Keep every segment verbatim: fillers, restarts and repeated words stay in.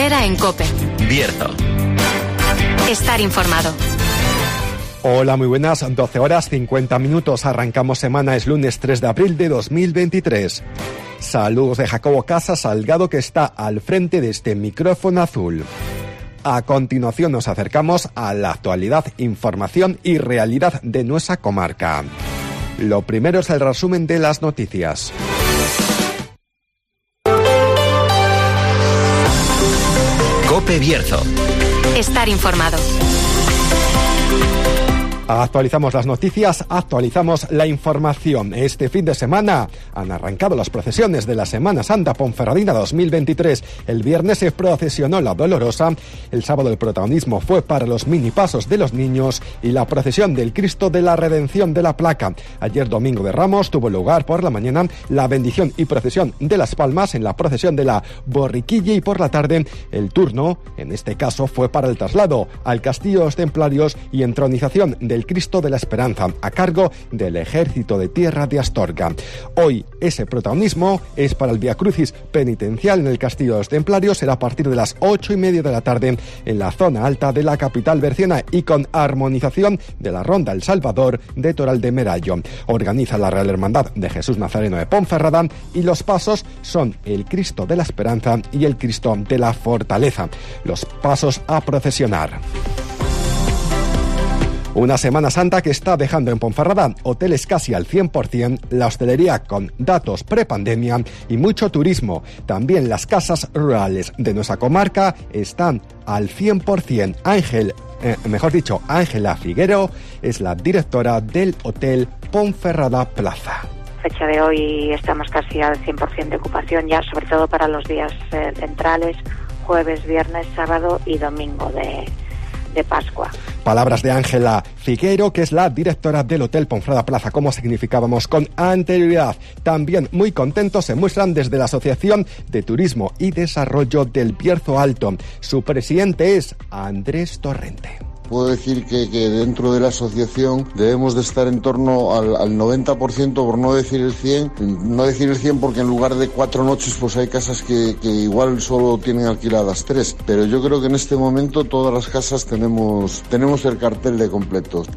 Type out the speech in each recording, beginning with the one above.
Herrera en COPE. Bierzo. Estar informado. Hola, muy buenas, doce horas cincuenta minutos, arrancamos semana, es lunes tres de abril de dos mil veintitrés. Saludos de Jacobo Casas Salgado, que está al frente de este micrófono azul. A continuación nos acercamos a la actualidad, información y realidad de nuestra comarca. Lo primero es el resumen de las noticias. COPE Bierzo. Estar informado. Actualizamos las noticias, actualizamos la información. Este fin de semana han arrancado las procesiones de la Semana Santa Ponferradina dos mil veintitrés. El viernes se procesionó la Dolorosa, el sábado el protagonismo fue para los minipasos de los niños y la procesión del Cristo de la Redención de la Placa. Ayer, domingo de Ramos, tuvo lugar por la mañana la bendición y procesión de las palmas en la procesión de la Borriquilla, y por la tarde el turno, en este caso, fue para el traslado al Castillo de los Templarios y entronización de el Cristo de la Esperanza, a cargo del Ejército de Tierra de Astorga. Hoy ese protagonismo es para el Vía Crucis penitencial en el Castillo de los Templarios, será a partir de las ocho y media de la tarde en la zona alta de la capital berciana y con armonización de la Ronda El Salvador de Toral de Merallo. Organiza la Real Hermandad de Jesús Nazareno de Ponferrada y los pasos son el Cristo de la Esperanza y el Cristo de la Fortaleza. Los pasos a procesionar. Una Semana Santa que está dejando en Ponferrada hoteles casi al cien por ciento, la hostelería con datos prepandemia y mucho turismo. También las casas rurales de nuestra comarca están al cien por ciento. Ángel, eh, mejor dicho, Ángela Figuero es la directora del Hotel Ponferrada Plaza. Fecha de hoy estamos casi al cien por ciento de ocupación ya, sobre todo para los días eh, centrales, jueves, viernes, sábado y domingo de... de Pascua. Palabras de Ángela Figuero, que es la directora del Hotel Ponferrada Plaza, como significábamos con anterioridad. También muy contentos se muestran desde la Asociación de Turismo y Desarrollo del Bierzo Alto. Su presidente es Andrés Torrente. Puedo decir que, que dentro de la asociación debemos de estar en torno al, al noventa por ciento, por no decir el cien por ciento, no decir el cien por ciento porque en lugar de cuatro noches pues hay casas que, que igual solo tienen alquiladas tres, pero yo creo que en este momento todas las casas tenemos, tenemos el cartel de completos.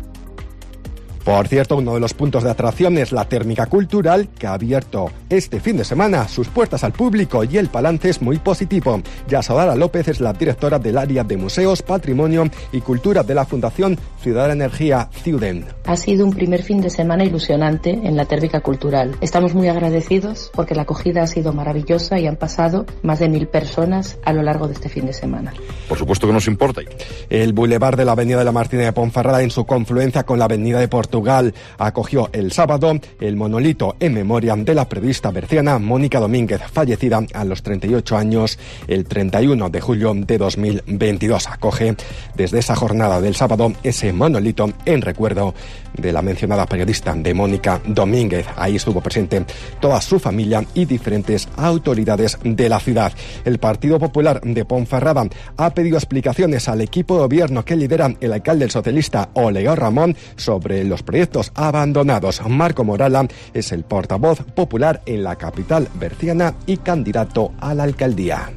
Por cierto, uno de los puntos de atracción es la térmica cultural, que ha abierto este fin de semana sus puertas al público y el balance es muy positivo. Yasodara López es la directora del área de Museos, Patrimonio y Cultura de la Fundación Ciudadana Energía Ciuden. Ha sido un primer fin de semana ilusionante en la térmica cultural. Estamos muy agradecidos porque la acogida ha sido maravillosa y han pasado más de mil personas a lo largo de este fin de semana. Por supuesto que nos importa. El bulevar de la Avenida de la Martina de Ponferrada, en su confluencia con la Avenida de Portugal, Portugal acogió el sábado el monolito en memoria de la periodista berciana Mónica Domínguez, fallecida a los treinta y ocho años el treinta y uno de julio de dos mil veintidós. Acoge desde esa jornada del sábado ese monolito en recuerdo de la mencionada periodista de Mónica Domínguez. Ahí estuvo presente toda su familia y diferentes autoridades de la ciudad. El Partido Popular de Ponferrada ha pedido explicaciones al equipo de gobierno que lidera el alcalde el socialista Oleguer Ramón sobre los proyectos abandonados. Marco Morala es el portavoz popular en la capital berciana y candidato a la alcaldía.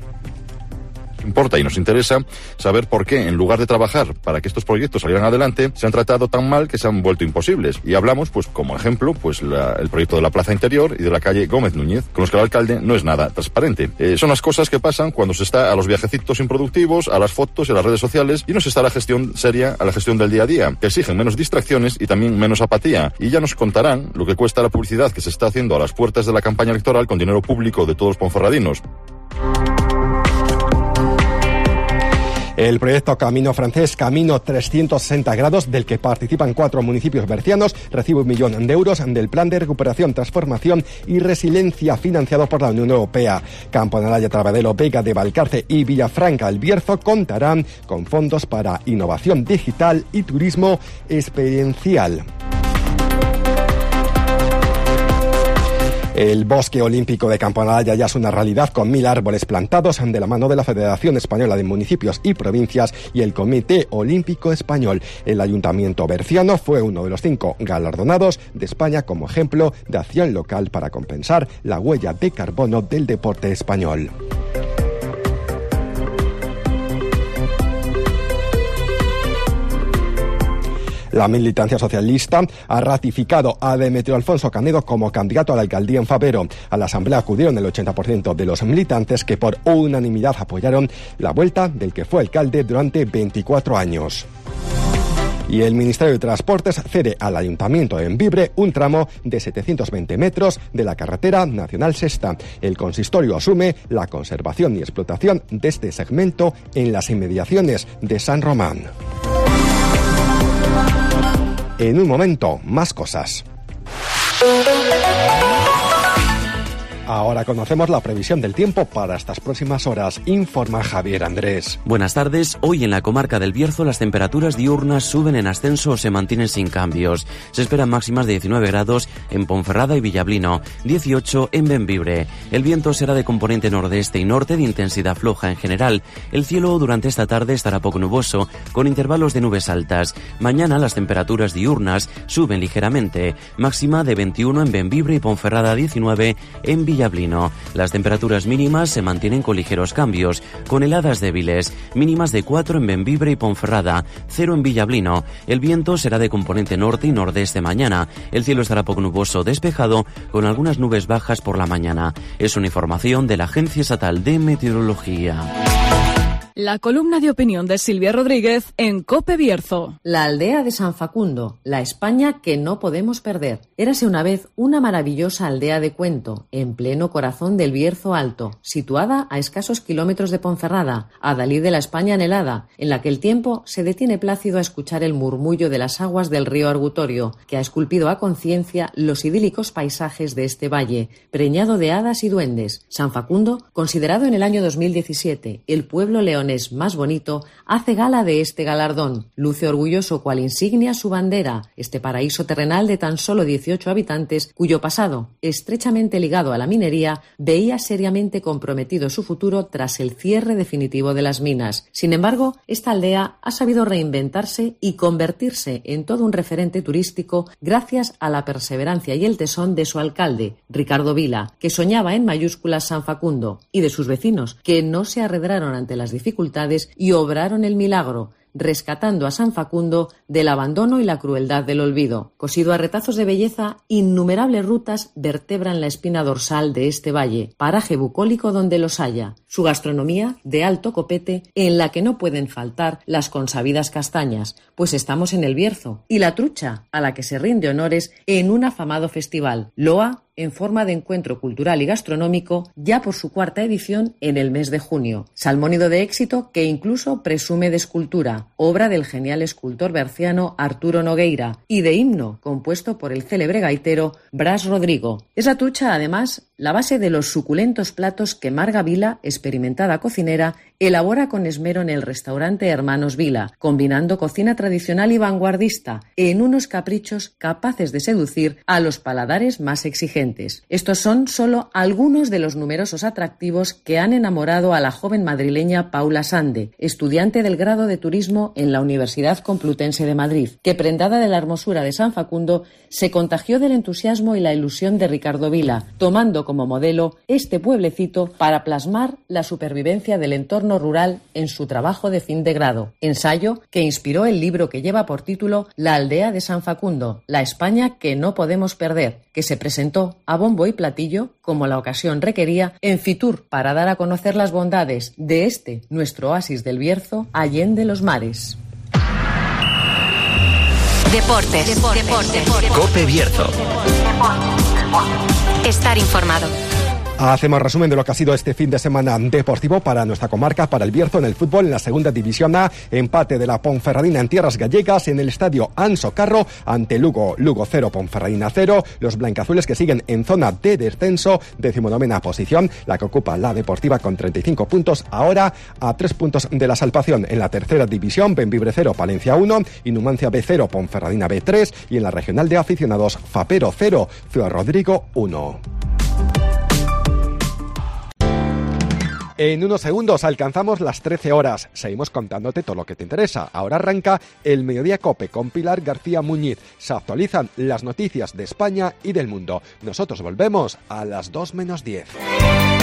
Importa y nos interesa saber por qué, en lugar de trabajar para que estos proyectos salieran adelante, se han tratado tan mal que se han vuelto imposibles. Y hablamos, pues como ejemplo, pues la, el proyecto de la Plaza Interior y de la calle Gómez Núñez, con los que el alcalde no es nada transparente. Eh, son las cosas que pasan cuando se está a los viajecitos improductivos, a las fotos y a las redes sociales, y no se está a la gestión seria, a la gestión del día a día, que exigen menos distracciones y también menos apatía. Y ya nos contarán lo que cuesta la publicidad que se está haciendo a las puertas de la campaña electoral con dinero público de todos los ponferradinos. El proyecto Camino Francés, Camino trescientos sesenta grados, del que participan cuatro municipios bercianos, recibe un millón de euros del Plan de Recuperación, Transformación y Resiliencia financiado por la Unión Europea. Camponalaya, Trabadelo, Vega de Valcarce y Villafranca el Bierzo contarán con fondos para innovación digital y turismo experiencial. El Bosque Olímpico de Camponalaya ya es una realidad con mil árboles plantados de la mano de la Federación Española de Municipios y Provincias y el Comité Olímpico Español. El Ayuntamiento berciano fue uno de los cinco galardonados de España como ejemplo de acción local para compensar la huella de carbono del deporte español. La militancia socialista ha ratificado a Demetrio Alfonso Canedo como candidato a la alcaldía en Fabero. A la asamblea acudieron el ochenta por ciento de los militantes que por unanimidad apoyaron la vuelta del que fue alcalde durante veinticuatro años. Y el Ministerio de Transportes cede al Ayuntamiento de Bembibre un tramo de setecientos veinte metros de la carretera Nacional Sexta. El consistorio asume la conservación y explotación de este segmento en las inmediaciones de San Román. En un momento, más cosas. Ahora conocemos la previsión del tiempo para estas próximas horas. Informa Javier Andrés. Buenas tardes. Hoy en la comarca del Bierzo las temperaturas diurnas suben en ascenso o se mantienen sin cambios. Se esperan máximas de diecinueve grados en Ponferrada y Villablino, dieciocho en Bembibre. El viento será de componente nordeste y norte de intensidad floja en general. El cielo durante esta tarde estará poco nuboso, con intervalos de nubes altas. Mañana las temperaturas diurnas suben ligeramente. Máxima de veintiuno en Bembibre y Ponferrada, diecinueve en Villablino. Villablino. Las temperaturas mínimas se mantienen con ligeros cambios, con heladas débiles, mínimas de cuatro en Bembibre y Ponferrada, cero en Villablino. El viento será de componente norte y nordeste mañana. El cielo estará poco nuboso despejado, con algunas nubes bajas por la mañana. Es una información de la Agencia Estatal de Meteorología. La columna de opinión de Silvia Rodríguez en COPE Bierzo. La aldea de San Facundo, la España que no podemos perder. Érase una vez una maravillosa aldea de cuento, en pleno corazón del Bierzo Alto, situada a escasos kilómetros de Ponferrada, adalid de la España anhelada, en la que el tiempo se detiene plácido a escuchar el murmullo de las aguas del río Argutorio, que ha esculpido a conciencia los idílicos paisajes de este valle, preñado de hadas y duendes. San Facundo, considerado en el año dos mil diecisiete el pueblo león más bonito, hace gala de este galardón. Luce orgulloso cual insignia su bandera, este paraíso terrenal de tan solo dieciocho habitantes, cuyo pasado, estrechamente ligado a la minería, veía seriamente comprometido su futuro tras el cierre definitivo de las minas. Sin embargo, esta aldea ha sabido reinventarse y convertirse en todo un referente turístico gracias a la perseverancia y el tesón de su alcalde, Ricardo Vila, que soñaba en mayúsculas San Facundo, y de sus vecinos, que no se arredraron ante las dificultades y obraron el milagro, rescatando a San Facundo del abandono y la crueldad del olvido. Cosido a retazos de belleza, innumerables rutas vertebran la espina dorsal de este valle, paraje bucólico donde los haya. Su gastronomía, de alto copete, en la que no pueden faltar las consabidas castañas, pues estamos en el Bierzo, y la trucha, a la que se rinde honores en un afamado festival, Loa, en forma de encuentro cultural y gastronómico, ya por su cuarta edición en el mes de junio. Salmónido de éxito que incluso presume de escultura, obra del genial escultor berciano Arturo Nogueira, y de himno, compuesto por el célebre gaitero Bras Rodrigo. Es la trucha, además, la base de los suculentos platos que Marga Vila, experimentada cocinera, elabora con esmero en el restaurante Hermanos Vila, combinando cocina tradicional y vanguardista, en unos caprichos capaces de seducir a los paladares más exigentes. Estos son solo algunos de los numerosos atractivos que han enamorado a la joven madrileña Paula Sande, estudiante del grado de turismo en la Universidad Complutense de Madrid, que, prendada de la hermosura de San Facundo, se contagió del entusiasmo y la ilusión de Ricardo Vila, tomando como modelo este pueblecito para plasmar la supervivencia del entorno rural en su trabajo de fin de grado, ensayo que inspiró el libro que lleva por título La aldea de San Facundo, la España que no podemos perder, que se presentó a bombo y platillo, como la ocasión requería, en Fitur, para dar a conocer las bondades de este, nuestro oasis del Bierzo, allende los mares. Deportes. Deportes. Deportes. COPE Bierzo. Estar informado. Hacemos resumen de lo que ha sido este fin de semana deportivo para nuestra comarca, para el Bierzo, en el fútbol, en la segunda división A, empate de la Ponferradina en tierras gallegas en el estadio Anso Carro ante Lugo, Lugo cero, Ponferradina cero, los blancazules que siguen en zona de descenso, decimonovena posición, la que ocupa la Deportiva con treinta y cinco puntos, ahora a tres puntos de la salvación. En la tercera división, Bembibre cero, Palencia uno, y Numancia B cero, Ponferradina B tres, y en la regional de aficionados, Fapero cero, Ciudad Rodrigo uno. En unos segundos alcanzamos las trece horas. Seguimos contándote todo lo que te interesa. Ahora arranca el Mediodía COPE con Pilar García Muñiz. Se actualizan las noticias de España y del mundo. Nosotros volvemos a las dos menos diez.